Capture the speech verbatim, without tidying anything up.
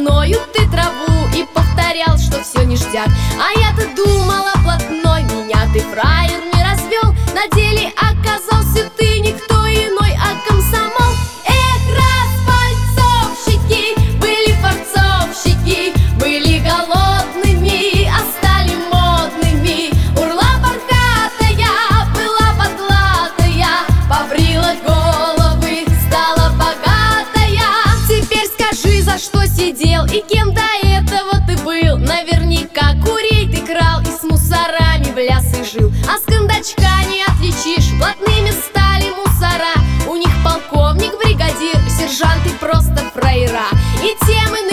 блатною ты траву и повторял, что все ништяк. А я-то думала, блатной, меня ты фраер не развел. На деле оказался ты никто иной, а комсомол. Эх, распальцовщики, были форцовщики, были голодными, а стали модными. Урла бархатая, была потлатая, побрила головы, стала богатая. Теперь скажи, за что сидел и кем до этого ты был? Наверняка курей ты крал и с мусорами в лясы жил. А с кондачка не отличишь, блатными стали мусора. У них полковник, бригадир, сержанты просто фраера. И тем иным